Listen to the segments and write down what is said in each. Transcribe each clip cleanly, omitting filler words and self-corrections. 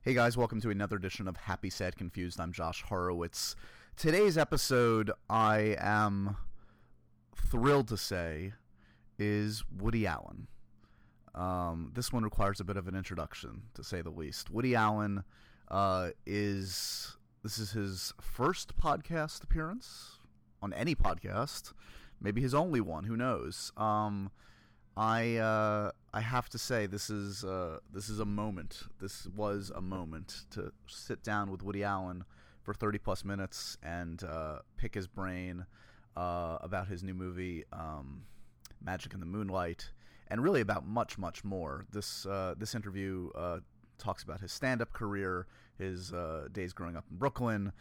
Hey guys, welcome to another edition of Happy, Sad, Confused. I'm Josh Horowitz. Today's episode, I am thrilled to say, is Woody Allen. This one requires a bit of an introduction, to say the least. Woody Allen this is his first podcast appearance on any podcast, maybe his only one, who knows. I have to say this is a moment. This was a moment to sit down with Woody Allen for 30 plus minutes and pick his brain about his new movie Magic in the Moonlight, and really about much more. This interview talks about his stand-up career, his days growing up in Brooklyn.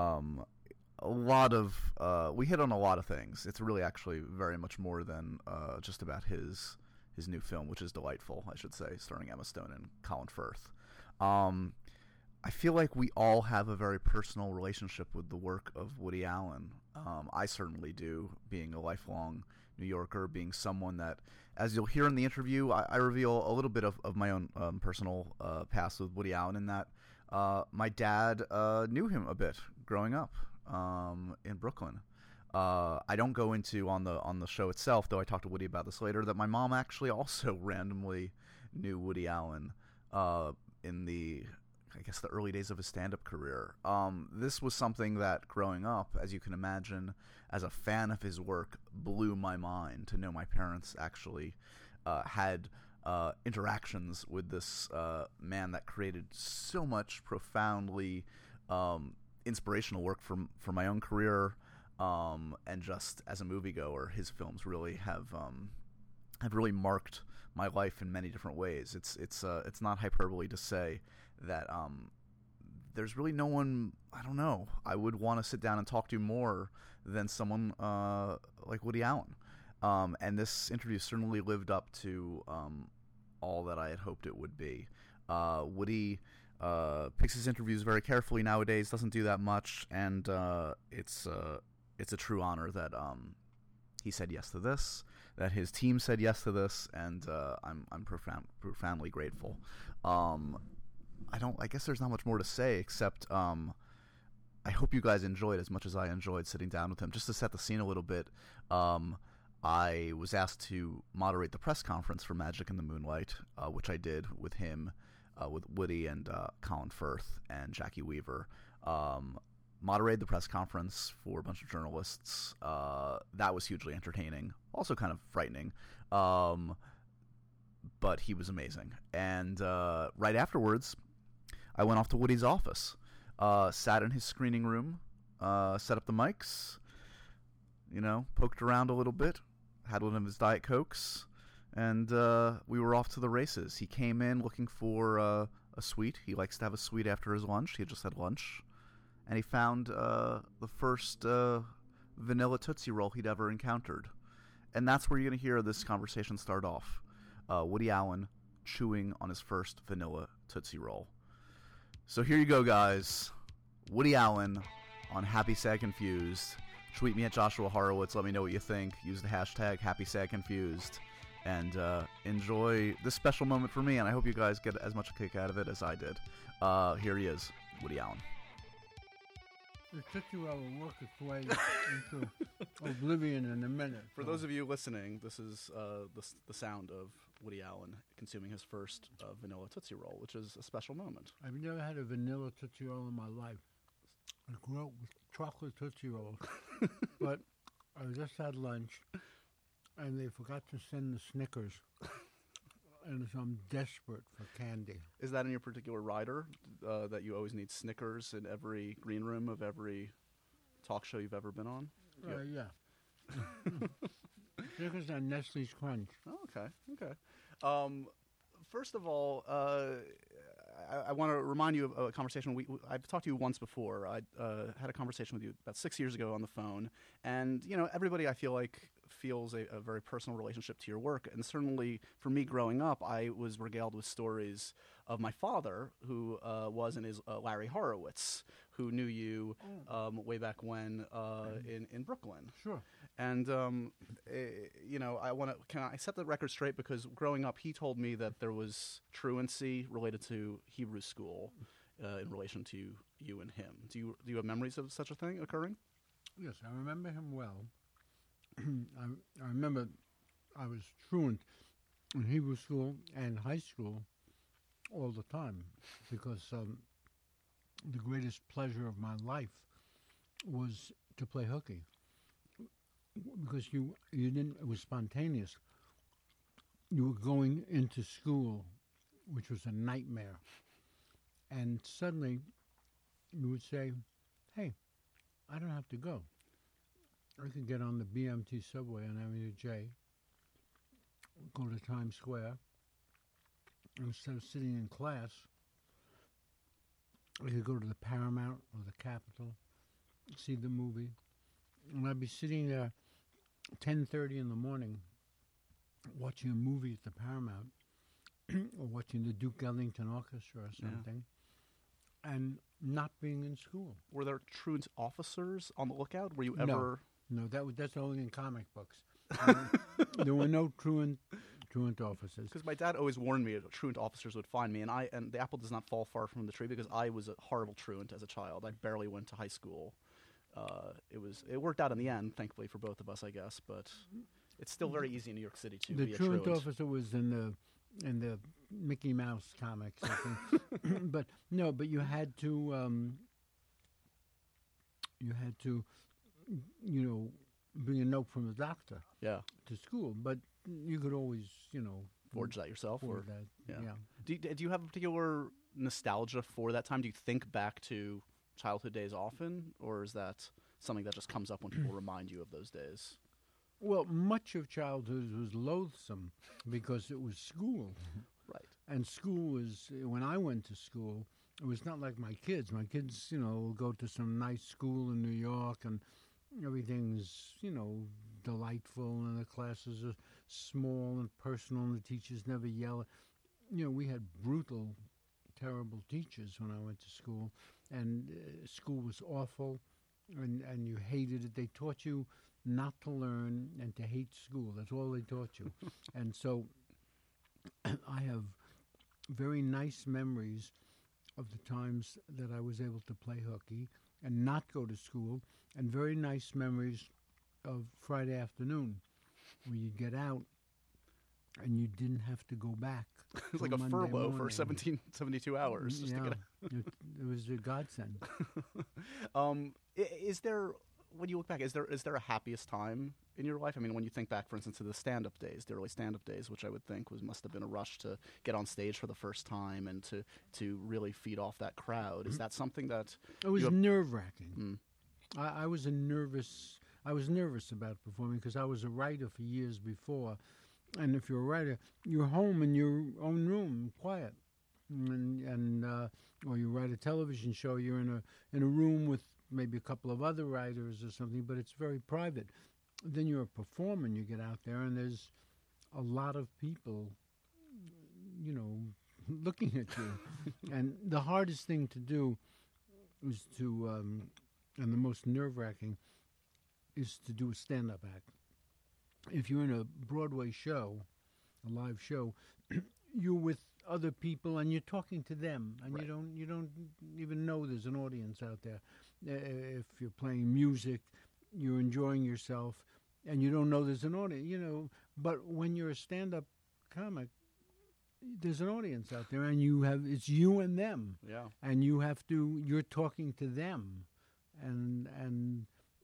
We hit on a lot of things. It's really actually very much more than just about his new film, which is delightful, I should say, starring Emma Stone and Colin Firth. I feel like we all have a very personal relationship with the work of Woody Allen. I certainly do, being a lifelong New Yorker, being someone that, as you'll hear in the interview, I reveal a little bit of my own personal past with Woody Allen, in that my dad knew him a bit growing up in Brooklyn. I don't go into on the show itself, though I talked to Woody about this later, that my mom actually also randomly knew Woody Allen in the early days of his stand-up career. This was something that, growing up, as you can imagine, as a fan of his work, blew my mind to know my parents actually had interactions with this man that created so much profoundly inspirational work for my own career. And just as a moviegoer, his films really have really marked my life in many different ways. It's not hyperbole to say that there's really no one, I don't know, I would want to sit down and talk to more than someone like Woody Allen. And this interview certainly lived up to all that I had hoped it would be. Woody picks his interviews very carefully nowadays, doesn't do that much, and it's a true honor that he said yes to this, that his team said yes to this, and I'm profoundly grateful. I guess there's not much more to say except I hope you guys enjoyed as much as I enjoyed sitting down with him. Just to set the scene a little bit, I was asked to moderate the press conference for Magic in the Moonlight, which I did with him, with Woody and Colin Firth and Jackie Weaver. Moderated the press conference for a bunch of journalists. That was hugely entertaining, also kind of frightening, but he was amazing. And right afterwards, I went off to Woody's office, sat in his screening room, set up the mics, poked around a little bit, had one of his Diet Cokes, and we were off to the races. He came in looking for a sweet. He likes to have a sweet after his lunch. He had just had lunch. And he found the first vanilla Tootsie Roll he'd ever encountered. And that's where you're going to hear this conversation start off. Woody Allen chewing on his first vanilla Tootsie Roll. So here you go, guys. Woody Allen on Happy, Sad, Confused. Tweet me at Joshua Horowitz. Let me know what you think. Use the hashtag Happy, Sad, Confused. And enjoy this special moment for me. And I hope you guys get as much a kick out of it as I did. Here he is, Woody Allen. The Tootsie Roll will work its way into oblivion in a minute. For those of you listening, this is the sound of Woody Allen consuming his first vanilla Tootsie Roll, which is a special moment. I've never had a vanilla Tootsie Roll in my life. I grew up with chocolate Tootsie Rolls, but I just had lunch, and they forgot to send the Snickers. And so I'm desperate for candy. Is that in your particular rider, that you always need Snickers in every green room of every talk show you've ever been on? Yeah. Snickers and Nestle's Crunch. Oh, okay. First of all, I want to remind you of a conversation. I've talked to you once before. I had a conversation with you about 6 years ago on the phone. And, everybody I feel like feels a very personal relationship to your work. And certainly for me growing up, I was regaled with stories of my father, who was and is Larry Horowitz, who knew you way back when in Brooklyn. Sure. And can I set the record straight? Because growing up, he told me that there was truancy related to Hebrew school in relation to you and him. Do you have memories of such a thing occurring? Yes, I remember him well. I remember I was truant in Hebrew school and high school all the time because the greatest pleasure of my life was to play hooky. Because you didn't, it was spontaneous. You were going into school, which was a nightmare. And suddenly you would say, hey, I don't have to go. I could get on the BMT subway on Avenue J, go to Times Square, and instead of sitting in class, I could go to the Paramount or the Capitol, see the movie, and I'd be sitting there 10:30 in the morning watching a movie at the Paramount or watching the Duke Ellington Orchestra or something, and not being in school. Were there truant officers on the lookout? Were you ever... No, that's only in comic books. There were no truant officers. Because my dad always warned me that truant officers would find me, and the apple does not fall far from the tree because I was a horrible truant as a child. I barely went to high school. It worked out in the end, thankfully for both of us, I guess. But it's still very easy in New York City to be a truant. The truant officer was in the Mickey Mouse comics, I think. but you had to bring a note from the doctor. Yeah. To school, but you could always forge that yourself. Forge that. Yeah. Do you have a particular nostalgia for that time? Do you think back to childhood days often, or is that something that just comes up when people remind you of those days? Well, much of childhood was loathsome because it was school. Right. And school was, when I went to school, it was not like my kids. My kids, will go to some nice school in New York and everything's, delightful and the classes are small and personal and the teachers never yell. We had brutal, terrible teachers when I went to school, and school was awful and you hated it. They taught you not to learn and to hate school. That's all they taught you. And so I have very nice memories of the times that I was able to play hooky and not go to school, and very nice memories of Friday afternoon where you'd get out and you didn't have to go back. It was like a Monday furlough for morning. 72 hours. Just to get out. It was a godsend. Is there, when you look back, is there a happiest time in your life? I mean, when you think back, for instance, to the stand-up days, the early stand-up days, which I would think must have been a rush to get on stage for the first time and to really feed off that crowd. Is that something that... It was nerve-wracking. I was nervous about performing because I was a writer for years before. And if you're a writer, you're home in your own room, quiet. Or you write a television show, you're in a room with maybe a couple of other writers or something, but it's very private. Then you're a performer and you get out there and there's a lot of people, looking at you. And the hardest thing to do is to, and the most nerve-wracking, is to do a stand-up act. If you're in a Broadway show, a live show, you're with other people and you're talking to them, and right. you don't even know there's an audience out there. If you're playing music, you're enjoying yourself, and you don't know there's an audience. But when you're a stand-up comic, there's an audience out there, and it's you and them. Yeah. And you're talking to them, and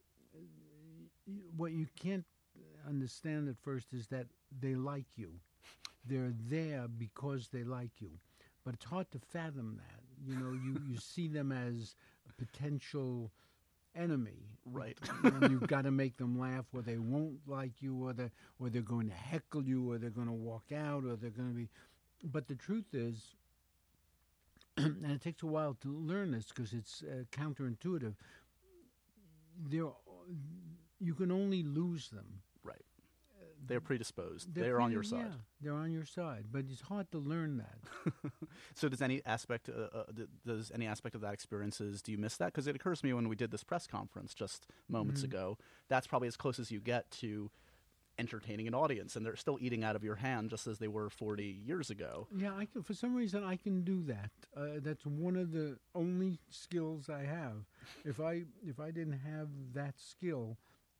what you can't understand at first is that they like you. They're there because they like you. But it's hard to fathom that. You see them as a potential enemy. Right. And you've got to make them laugh, or they won't like you, or they're going to heckle you, or they're going to walk out, or they're going to be... But the truth is, and it takes a while to learn this because it's counterintuitive, you can only lose them. Right. They're predisposed. They're on your side. Yeah, they're on your side, but it's hard to learn that. So does any aspect of that experiences, do you miss that? Because it occurs to me when we did this press conference just moments ago, that's probably as close as you get to entertaining an audience, and they're still eating out of your hand just as they were 40 years ago. Yeah, for some reason I can do that. That's one of the only skills I have. If I didn't have that skill,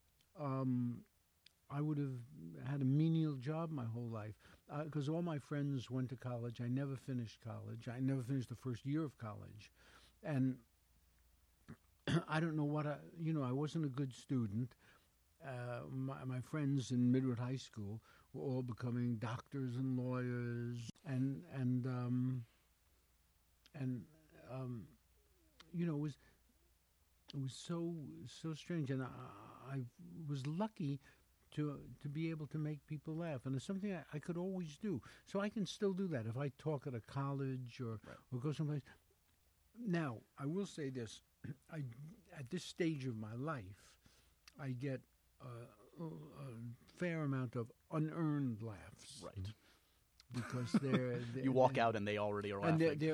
I would have had a menial job my whole life. Because all my friends went to college. I never finished college. I never finished the first year of college. And I don't know what I wasn't a good student. My friends in Midwood High School were all becoming doctors and lawyers, and it was so strange, and I was lucky to be able to make people laugh, and it's something I could always do. So I can still do that if I talk at a college or go someplace. Now I will say this: at this stage of my life, I get a fair amount of unearned laughs, Right. Because they're You walk out and they already are and laughing.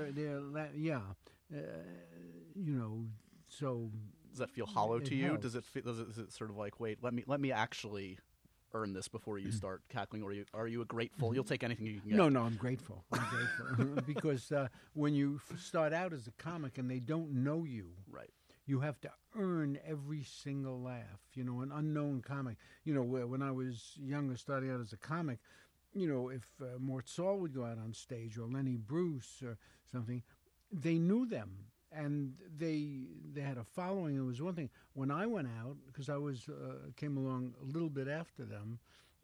So Does that feel hollow it to you? helps. Does it sort of like, wait, let me actually earn this before you start cackling? Or are you a grateful? You'll take anything you can get. No, I'm grateful. I'm grateful because when you start out as a comic and they don't know you, Right. you have to earn every single laugh. An unknown comic. When I was younger, starting out as a comic, if Mort Saul would go out on stage or Lenny Bruce or something, they knew them and they had a following. It was one thing. When I went out, because I came along a little bit after them,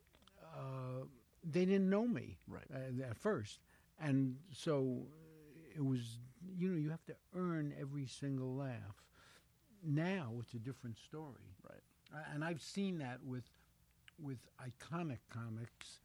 they didn't know me Right. at first, and so it was. You have to earn every single laugh. Now it's a different story, Right. and I've seen that with iconic comics.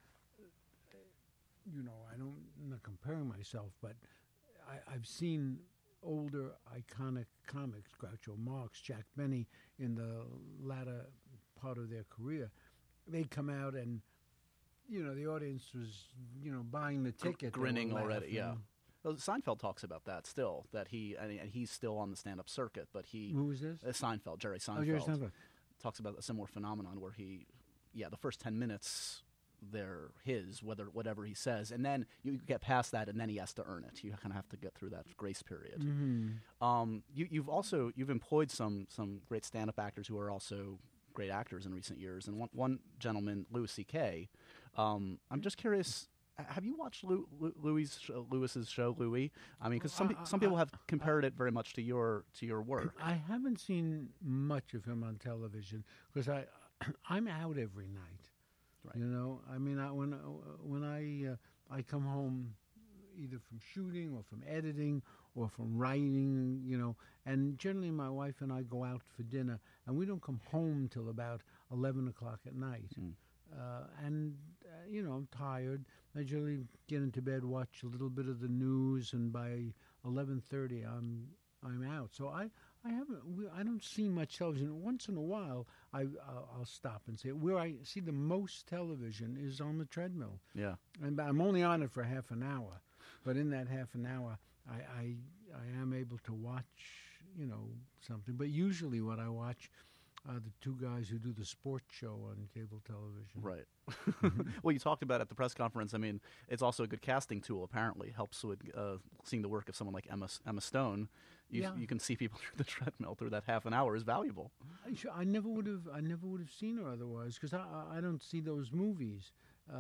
I'm not comparing myself, but I've seen older iconic comics, Groucho Marx, Jack Benny, in the latter part of their career. They'd come out and, the audience was, buying the ticket. Grinning they were already, yeah. laughing. Well, Seinfeld talks about that still, that and he's still on the stand-up circuit, but Who was this? Seinfeld, Jerry Seinfeld, Oh, Jerry Seinfeld. talks about a similar phenomenon where the first 10 minutes, they're his, whatever he says, and then you get past that, and then he has to earn it. You kind of have to get through that grace period. Mm-hmm. You've employed some great stand-up actors who are also great actors in recent years, and one gentleman, Louis C.K. I'm just curious. Have you watched Louis's show, Louis? I mean, because some people have compared it very much to your work. I haven't seen much of him on television because I'm out every night. Right. I mean, when I come home either from shooting or from editing or from writing, and generally my wife and I go out for dinner, and we don't come home till about 11 o'clock at night. And I'm tired. I generally get into bed, watch a little bit of the news, and by 11:30 I'm out. So I don't see much television. Once in a while, I'll stop and say where I see the most television is on the treadmill. Yeah. And I'm only on it for half an hour, but in that half an hour, I am able to watch something. But usually, what I watch are the two guys who do the sports show on cable television. Right. Well, you talked about at the press conference. I mean, it's also a good casting tool. Apparently, helps with seeing the work of someone like Emma Stone. You can see people through the treadmill through that half an hour is valuable. I never would have seen her otherwise because I don't see those movies.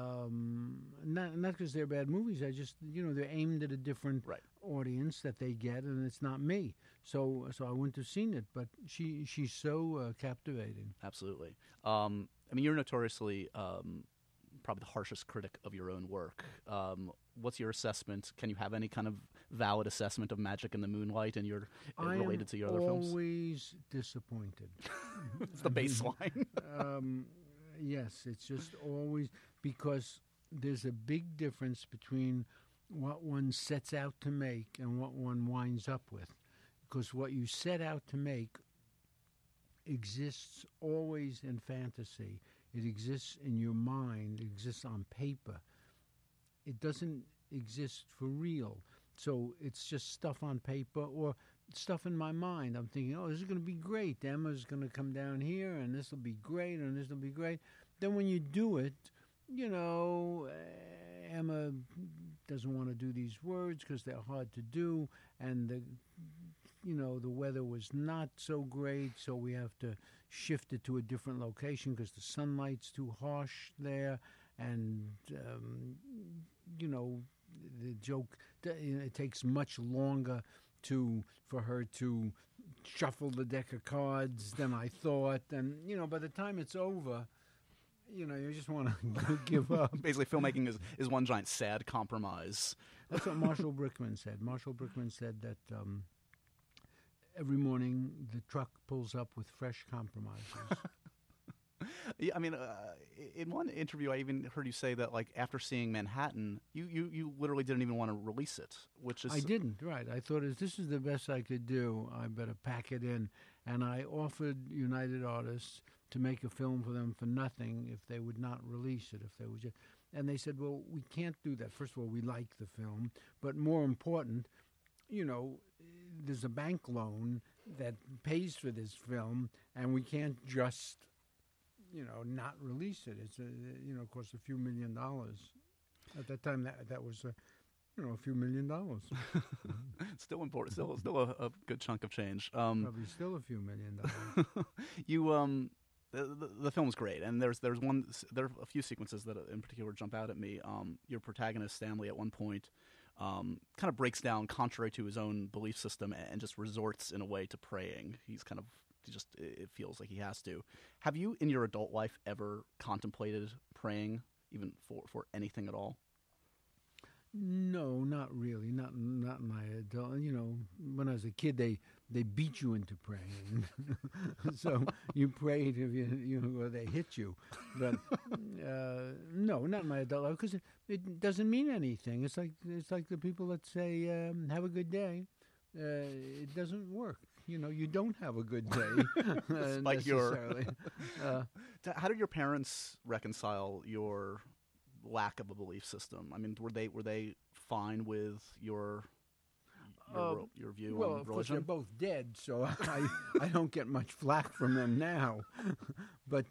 Not because they're bad movies. I just they're aimed at a different audience that they get, and it's not me. So I wouldn't have seen it. But she's so captivating. Absolutely. I mean, you're notoriously probably the harshest critic of your own work. What's your assessment? Can you have any kind of valid assessment of Magic in the Moonlight and related to your other films? I'm always disappointed. It's the baseline. Yes, it's just always because there's a big difference between what one sets out to make and what one winds up with. Because what you set out to make exists always in fantasy. It exists in your mind. It exists on paper. It doesn't exist for real. So it's just stuff on paper or stuff in my mind. I'm thinking, oh, this is going to be great. Emma's going to come down here, and this will be great, and this will be great. Then when you do it, Emma doesn't want to do these words because they're hard to do, and the weather was not so great, so we have to shift it to a different location because the sunlight's too harsh there, and the joke, it takes much longer for her to shuffle the deck of cards than I thought, and by the time it's over, you just want to give up. Basically, filmmaking is one giant sad compromise. That's what Marshall Brickman said. Marshall Brickman said that every morning the truck pulls up with fresh compromises. Yeah, I mean, in one interview, I even heard you say that, like, after seeing Manhattan, you literally didn't even want to release it, which is... I didn't, right. I thought, this is the best I could do. I better pack it in. And I offered United Artists to make a film for them for nothing if they would not release it, if they would just... And they said, well, we can't do that. First of all, we like the film. But more important, there's a bank loan that pays for this film, and we can't just... not release it. It's of course, a few $1 million. At that time, that was a few $1 million. Still important. Still a good chunk of change. Probably still a few $1 million. You the film's great, and there are a few sequences that in particular jump out at me. Your protagonist Stanley at one point kind of breaks down contrary to his own belief system and just resorts in a way to praying. It feels like he has to. Have you, in your adult life, ever contemplated praying, even for anything at all? No, not really. Not in my adult. When I was a kid, they beat you into praying, so you prayed if or they hit you. But no, not in my adult life, because it doesn't mean anything. It's like the people that say "Have a good day." It doesn't work. You don't have a good day necessarily. How did your parents reconcile your lack of a belief system? I mean, were they fine with your view on religion? Of course, they're both dead, so I don't get much flack from them now. But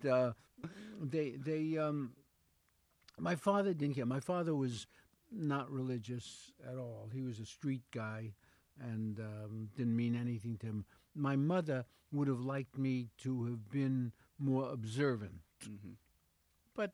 my father didn't care. My father was not religious at all. He was a street guy. And didn't mean anything to him. My mother would have liked me to have been more observant, but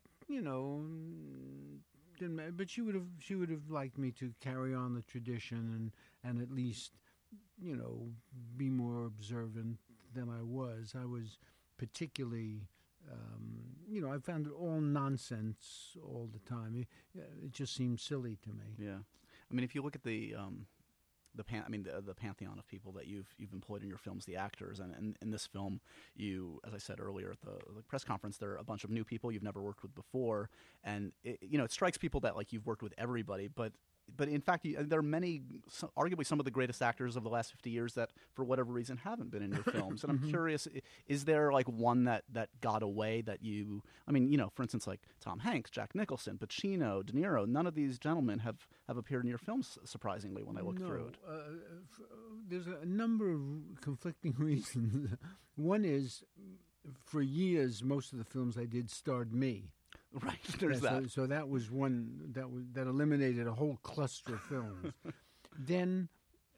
didn't. But she would have liked me to carry on the tradition and at least be more observant than I was. I was particularly. I found it all nonsense all the time. It just seemed silly to me. Yeah, I mean, if you look at the pantheon of people that you've employed in your films, the actors, and in this film, as I said earlier at the press conference, there are a bunch of new people you've never worked with before, and it strikes people that like you've worked with everybody, but in fact, there are many, arguably some of the greatest actors of the last 50 years that, for whatever reason, haven't been in your films. And I'm curious, is there like one that got away that you? I mean, for instance, like Tom Hanks, Jack Nicholson, Pacino, De Niro. None of these gentlemen have appeared in your films, surprisingly, when I look through it. There's a number of conflicting reasons. One is, for years, most of the films I did starred me. Right, there's that. So that was one that eliminated a whole cluster of films. Then,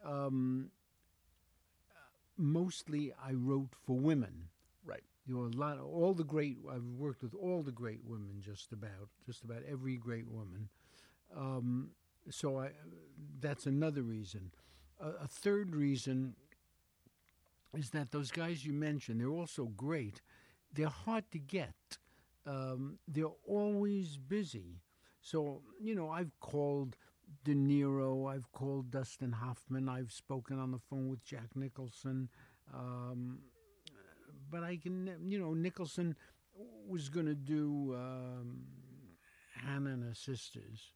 mostly I wrote for women. Right. I've worked with all the great women, just about every great woman. So that's another reason. A third reason is that those guys you mentioned, they're all so great. They're hard to get. They're always busy. So, I've called De Niro, I've called Dustin Hoffman, I've spoken on the phone with Jack Nicholson. But I can, Nicholson was going to do Hannah and Her Sisters.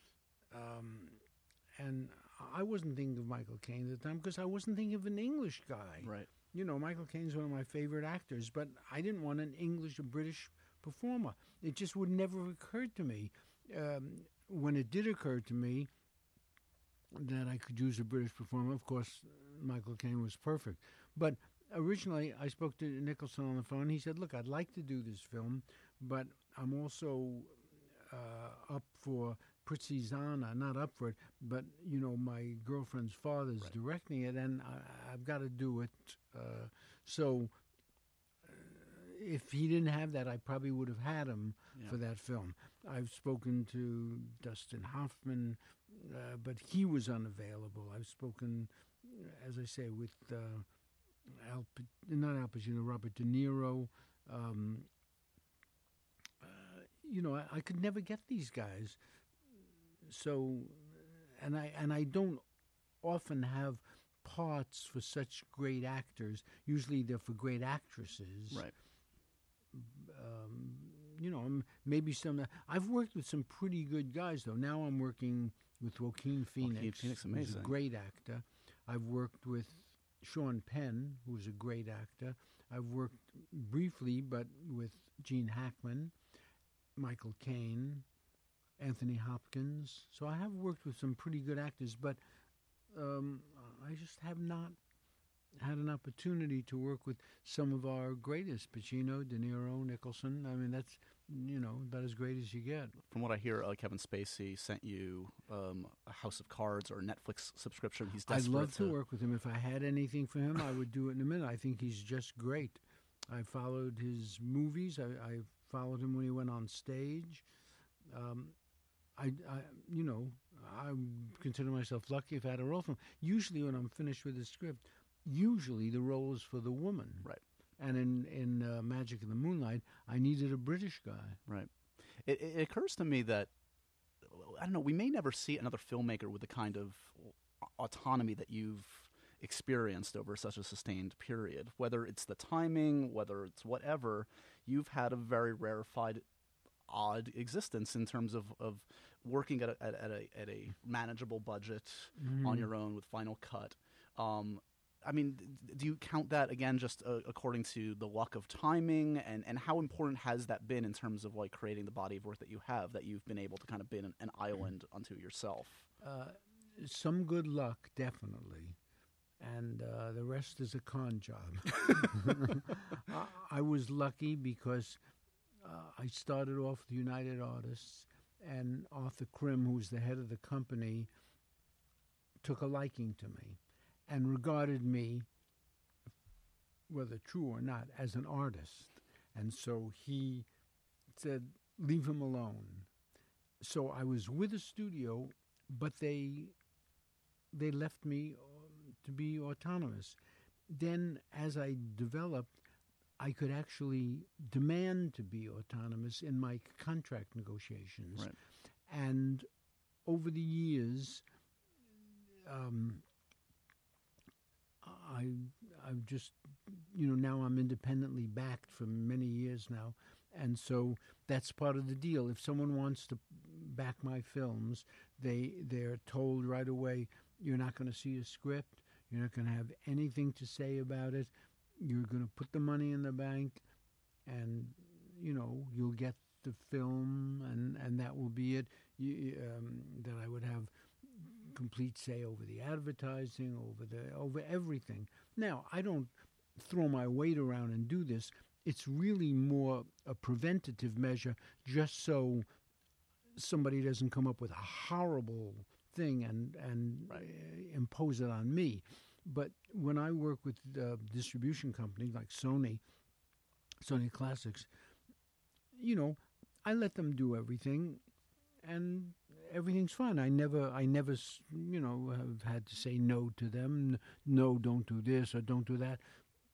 And I wasn't thinking of Michael Caine at the time because I wasn't thinking of an English guy. Right. Michael Caine's one of my favorite actors, but I didn't want a British performer. It just would never have occurred to me. When it did occur to me that I could use a British performer, of course, Michael Caine was perfect. But originally, I spoke to Nicholson on the phone. He said, look, I'd like to do this film, but I'm also up for Pritzizana, not up for it, but, my girlfriend's father's directing it, and I've got to do it. So if he didn't have that, I probably would have had him for that film. I've spoken to Dustin Hoffman, but he was unavailable. I've spoken, as I say, with not Al Pacino, Robert De Niro. I could never get these guys. So, and I don't often have parts for such great actors. Usually they're for great actresses. Right. Maybe some. I've worked with some pretty good guys, though. Now I'm working with Joaquin Phoenix. Joaquin Phoenix, who's amazing. a great actor. I've worked with Sean Penn, who's a great actor. I've worked briefly, but with Gene Hackman, Michael Caine, Anthony Hopkins. So I have worked with some pretty good actors, but I just have not had an opportunity to work with some of our greatest, Pacino, De Niro, Nicholson. I mean, that's, about as great as you get. From what I hear, Kevin Spacey sent you a House of Cards or a Netflix subscription. He's I'd desperate love to work with him. If I had anything for him, I would do it in a minute. I think he's just great. I followed his movies. I followed him when he went on stage. I consider myself lucky if I had a role for him. Usually when I'm finished with the script, the role is for the woman. Right. And in Magic in the Moonlight, I needed a British guy. Right. It occurs to me that, I don't know, we may never see another filmmaker with the kind of autonomy that you've experienced over such a sustained period. Whether it's the timing, whether it's whatever, you've had a very rarefied, odd existence in terms of working at a manageable budget on your own with Final Cut. I mean, do you count that, again, just according to the luck of timing? And how important has that been in terms of, like, creating the body of work that you have, that you've been able to kind of be an island unto yourself? Some good luck, definitely. And the rest is a con job. I was lucky because I started off with United Artists, and Arthur Krim, who's the head of the company, took a liking to me and regarded me, whether true or not, as an artist. And so he said, leave him alone. So I was with a studio, but they left me to be autonomous. Then as I developed, I could actually demand to be autonomous in my contract negotiations. Right. And over the years, I've just, now I'm independently backed for many years now. And so that's part of the deal. If someone wants to back my films, they're told right away, you're not going to see a script. You're not going to have anything to say about it. You're going to put the money in the bank, and, you'll get the film, and that will be it. That I would have complete say over the advertising, over everything. Now, I don't throw my weight around and do this. It's really more a preventative measure, just so somebody doesn't come up with a horrible thing and impose it on me. But when I work with distribution companies like Sony Classics, I let them do everything, and everything's fine. I never, have had to say no to them. No, don't do this or don't do that.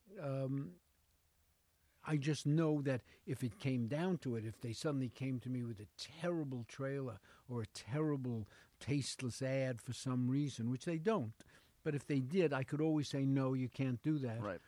I just know that if it came down to it, if they suddenly came to me with a terrible trailer or a terrible, tasteless ad for some reason, which they don't, but if they did, I could always say, no, you can't do that. Right.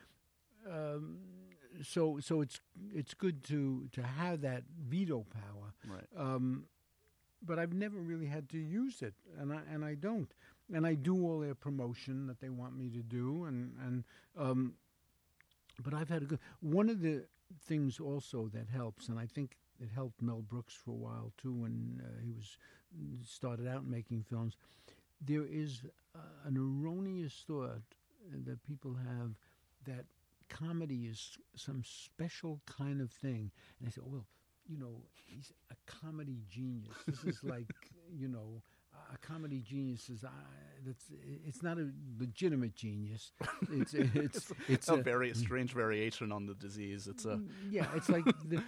So it's good to have that veto power. Right. But I've never really had to use it, and I don't. And I do all their promotion that they want me to do, but I've had a good. One of the things also that helps, and I think it helped Mel Brooks for a while too when he was started out making films. There is an erroneous thought that people have that comedy is some special kind of thing, and I say, well, he's a comedy genius. This is like, a comedy genius is it's not a legitimate genius. It's a very strange variation on the disease. It's a yeah. It's like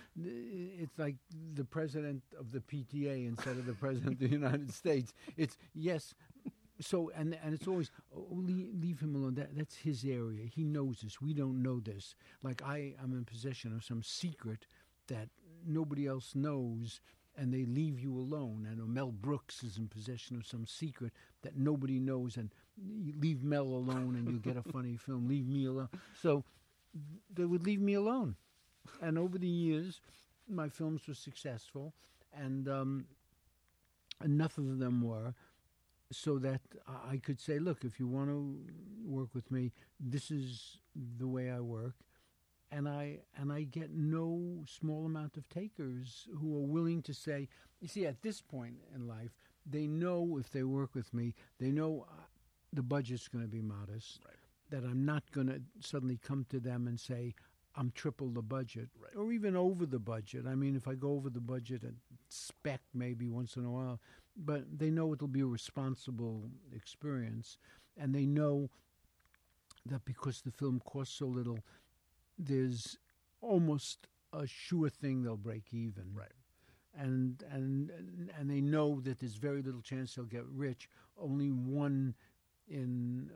the president of the PTA instead of the president of the United States. It's yes. So and it's always leave him alone. That's his area. He knows this. We don't know this. Like I am in possession of some secret that nobody else knows, and they leave you alone. And Mel Brooks is in possession of some secret that nobody knows, and you leave Mel alone and you'll get a funny film. Leave me alone. So they would leave me alone. And over the years, my films were successful, and enough of them were so that I could say, look, if you want to work with me, this is the way I work. And I get no small amount of takers who are willing to say, you see, at this point in life, they know if they work with me, they know the budget's going to be modest, right. that I'm not going to suddenly come to them and say, I'm triple the budget, right. or even over the budget. I mean, if I go over the budget and spec maybe once in a while, but they know it'll be a responsible experience, and they know that because the film costs so little, there's almost a sure thing they'll break even. Right. And they know that there's very little chance they'll get rich. Only one in,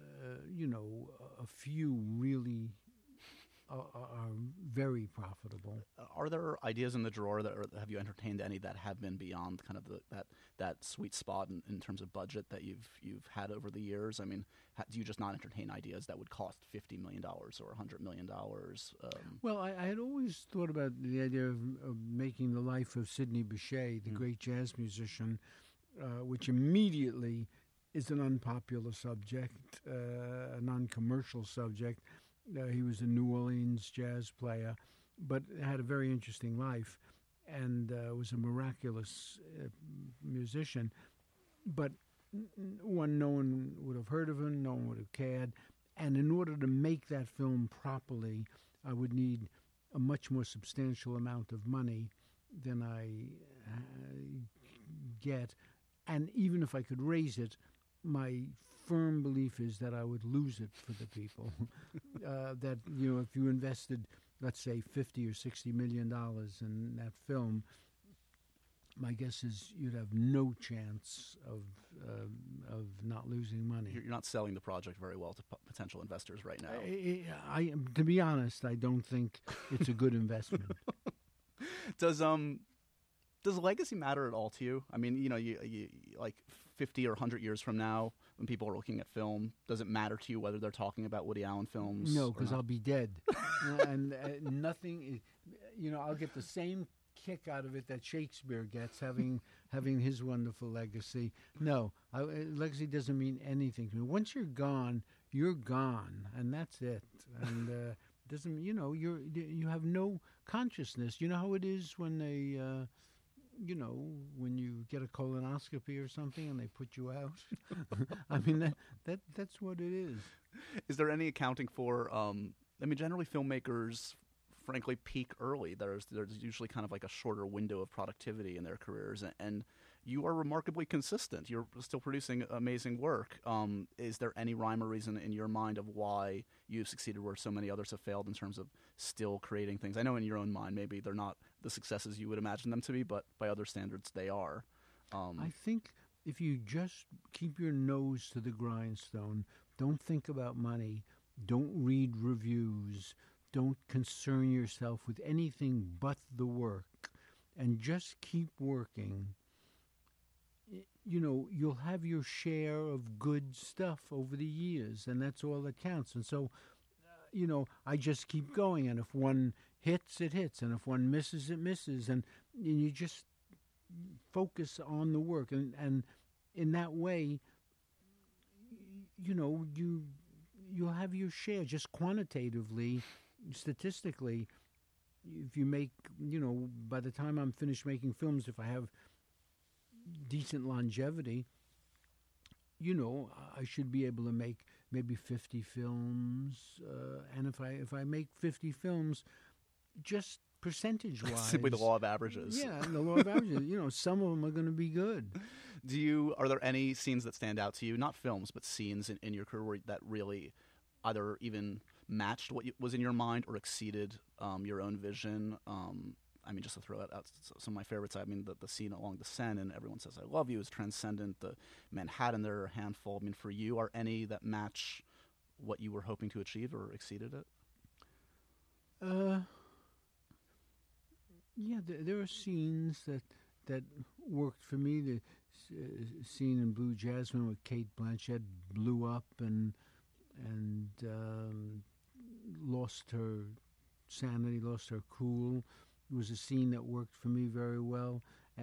a few really are very profitable. Are there ideas in the drawer have you entertained any that have been beyond kind of that sweet spot in terms of budget that you've had over the years? I mean, do you just not entertain ideas that would cost $50 million or $100 million? Well, I had always thought about the idea of making the life of Sidney Bechet, the great jazz musician, which immediately is an unpopular subject, a non-commercial subject. He was a New Orleans jazz player, but had a very interesting life, and was a miraculous musician. But no one would have heard of him, no one would have cared. And in order to make that film properly, I would need a much more substantial amount of money than I get. And even if I could raise it, my firm belief is that I would lose it for the people. That, if you invested, let's say, $50 or $60 million in that film, my guess is you'd have no chance of not losing money. You're not selling the project very well to potential investors right now. To be honest, I don't think it's a good investment. Does legacy matter at all to you? I mean, you like 50 or 100 years from now, when people are looking at film, does it matter to you whether they're talking about Woody Allen films? No, because I'll be dead, and nothing. I'll get the same kick out of it that Shakespeare gets, having his wonderful legacy. No, legacy doesn't mean anything to me. Once you're gone, and that's it. And doesn't you have no consciousness. You know how it is when they. When you get a colonoscopy or something and they put you out. I mean, that's what it is. Is there any accounting for? Generally, filmmakers, frankly, peak early. There's usually kind of like a shorter window of productivity in their careers, and you are remarkably consistent. You're still producing amazing work. Is there any rhyme or reason in your mind of why you've succeeded where so many others have failed in terms of still creating things? I know in your own mind maybe they're not the successes you would imagine them to be, but by other standards they are. I think if you just keep your nose to the grindstone, don't think about money, don't read reviews, don't concern yourself with anything but the work, and just keep working, you'll have your share of good stuff over the years, and that's all that counts. And so, I just keep going, and if one hits, it hits, and if one misses, it misses, and you just focus on the work, and in that way, you'll have your share just quantitatively, statistically. if you make, by the time I'm finished making films, if I have decent longevity, I should be able to make maybe 50 films. And if I make 50 films, just percentage-wise, Simply the law of averages. yeah, the law of averages. Some of them are going to be good. Are there any scenes that stand out to you? Not films, but scenes in your career that really either even matched what was in your mind or exceeded your own vision? Just to throw out some of my favorites. The scene along the Seine and Everyone Says I Love You is transcendent. The Manhattan, there are a handful. For you, are any that match what you were hoping to achieve or exceeded it? Yeah, there are scenes that worked for me. The scene in Blue Jasmine with Kate Blanchett blew up and lost her sanity, lost her cool. It was a scene that worked for me very well,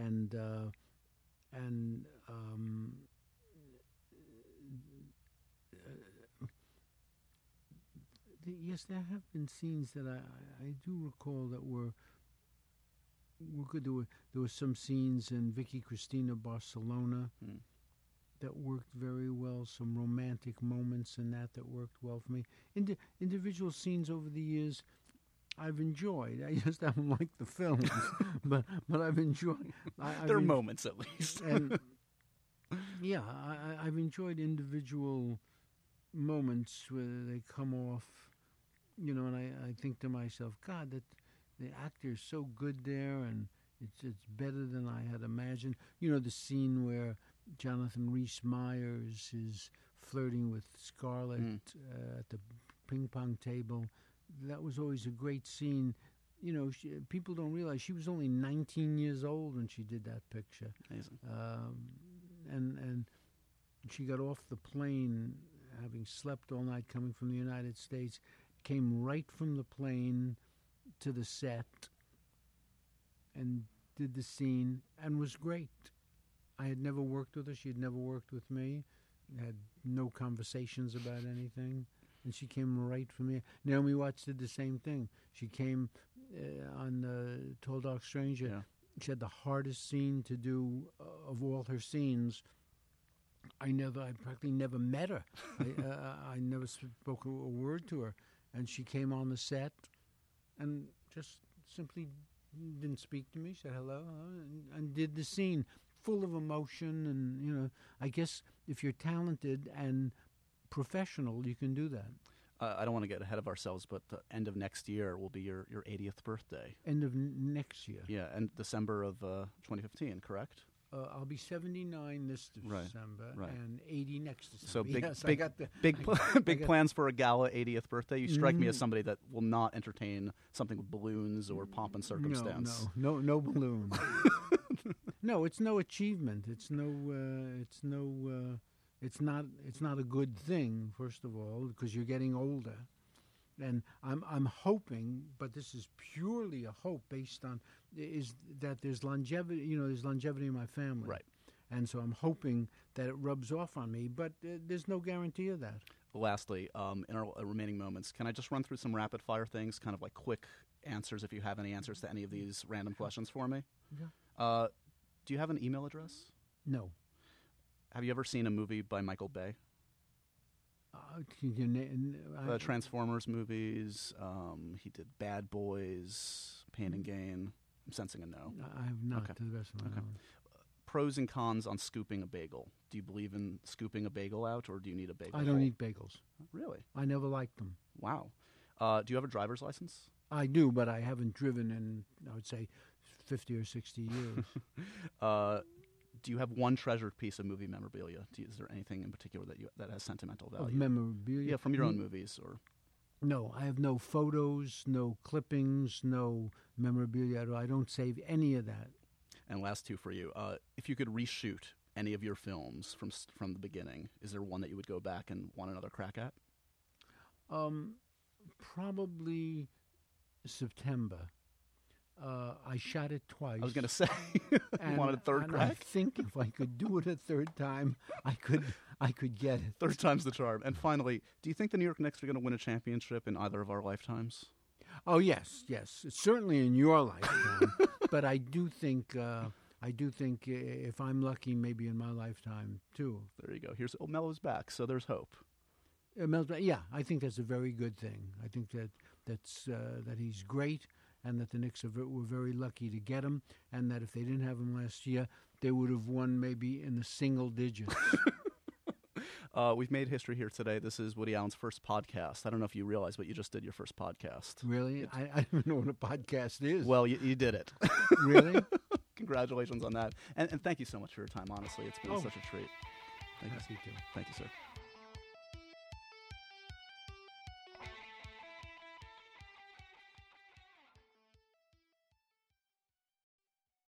yes, there have been scenes that I do recall that were good. There were some scenes in Vicky Cristina Barcelona that worked very well. Some romantic moments in that worked well for me. Individual scenes over the years I've enjoyed. I just haven't liked the films, but I've enjoyed. There are moments at least. And yeah, I've enjoyed individual moments where they come off, and I think to myself, God, that the actor is so good there, and it's better than I had imagined. The scene where Jonathan Rhys-Meyers is flirting with Scarlett at the ping pong table. That was always a great scene. People don't realize she was only 19 years old when she did that picture. Amazing. And she got off the plane, having slept all night coming from the United States, came right from the plane to the set and did the scene and was great. I had never worked with her. She had never worked with me. Had no conversations about anything. And she came right from me. Naomi Watts did the same thing. She came on Tall Dark Stranger. Yeah. She had the hardest scene to do of all her scenes. I practically never met her. I never spoke a word to her. And she came on the set and just simply didn't speak to me, said hello, and did the scene full of emotion. And, I guess if you're talented and professional, you can do that. I don't want to get ahead of ourselves, but the end of next year will be your 80th birthday. End of next year. Yeah, and December of 2015, correct? I'll be 79 this Right, December right. and 80 next December. So big, yes, big plans for a gala 80th birthday. You strike me as somebody that will not entertain something with balloons or pomp and circumstance. No balloon. No, it's no achievement. It's not a good thing, first of all, because you're getting older. And I'm hoping, but this is purely a hope based on, is that there's longevity, there's longevity in my family. Right. And so I'm hoping that it rubs off on me, but there's no guarantee of that. Lastly, in our remaining moments, can I just run through some rapid fire things, kind of like quick answers if you have any answers to any of these random questions for me? Yeah. Do you have an email address? No. Have you ever seen a movie by Michael Bay? Transformers movies. He did Bad Boys, Pain and Gain. I'm sensing a no. I have not, Okay. to the best of my knowledge. Pros and cons on scooping a bagel. Do you believe in scooping a bagel out, or do you need a bagel? I don't whole? eat bagels. Really? I never liked them. Wow. Do you have a driver's license? I do, but I haven't driven in, I would say, 50 or 60 years. Do you have one treasured piece of movie memorabilia? Is there anything in particular that has sentimental value? Of memorabilia? Yeah, from your own movies or. No, I have no photos, no clippings, no memorabilia at all. I don't save any of that. And last two for you. If you could reshoot any of your films from the beginning, is there one that you would go back and want another crack at? Probably September. I shot it twice. I was going to say, you wanted a third crack? I think if I could do it a third time, I could get it. Third time's the charm. And finally, do you think the New York Knicks are going to win a championship in either of our lifetimes? Oh yes, yes, certainly in your lifetime. But I do think if I'm lucky, maybe in my lifetime too. There you go. Here's Melo's back, so there's hope. Yeah, I think that's a very good thing. I think that he's great, and that the Knicks were very lucky to get him, and that if they didn't have him last year, they would have won maybe in the single digits. We've made history here today. This is Woody Allen's first podcast. I don't know if you realize, but you just did your first podcast. Really? I don't even know what a podcast is. Well, you did it. Really? Congratulations on that. And thank you so much for your time, honestly. It's been such a treat. Thank you. Happy to. Thank you, sir.